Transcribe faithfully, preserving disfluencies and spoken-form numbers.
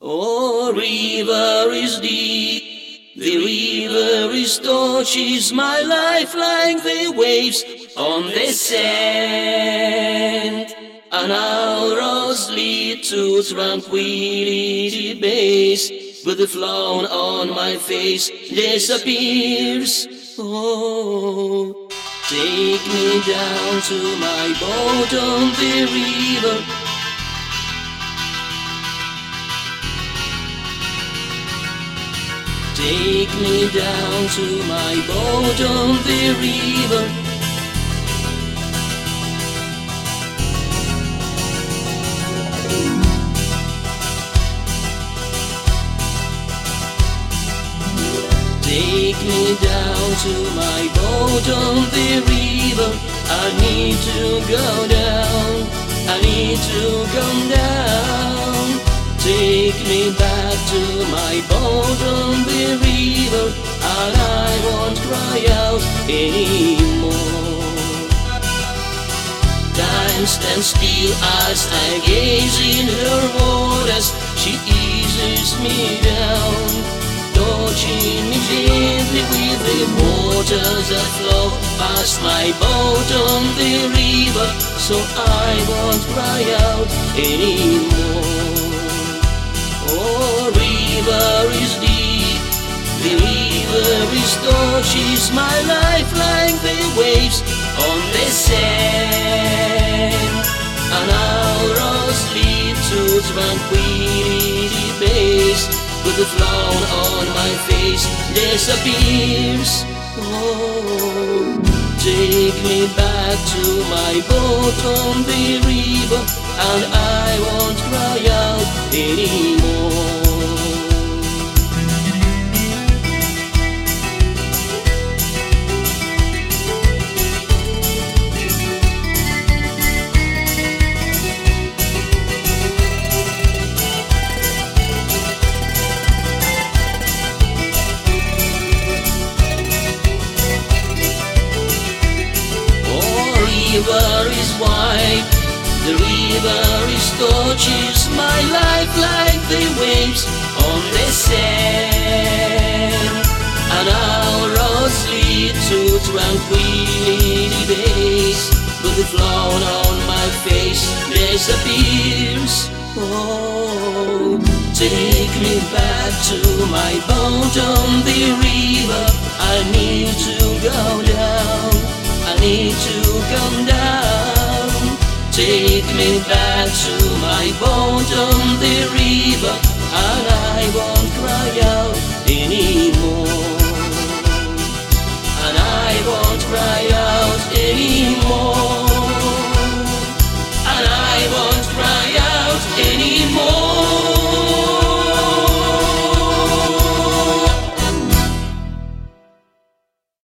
Oh, river is deep, the river is torches my life like the waves on the sand. And our roads lead to tranquility base, but the frown on my face disappears. Oh, take me down to my boat on the river. Take me down to my boat on the river. Take me down to my boat on the river. I need to go down, I need to come down. Take me back to my boat on the river, and I won't cry out anymore. Time stands still as I gaze in her waters. She eases me down, touching me gently with the waters that flow past my boat on the river, so I won't cry out anymore. Oh, river is deep, the river is torches my life like the waves on the sand. And our roads lead to tranquility base, but the frown on my face disappears. Oh, take me back to my boat on the river, and I won't cry out anymore. The river is wide, the river is torches my life like the waves on the sand. And our roads lead to tranquility base, but the frown on my face disappears. Oh, take me back to my boat on the river. I need to go down, I need to come down. Take me back to my boat on the river. I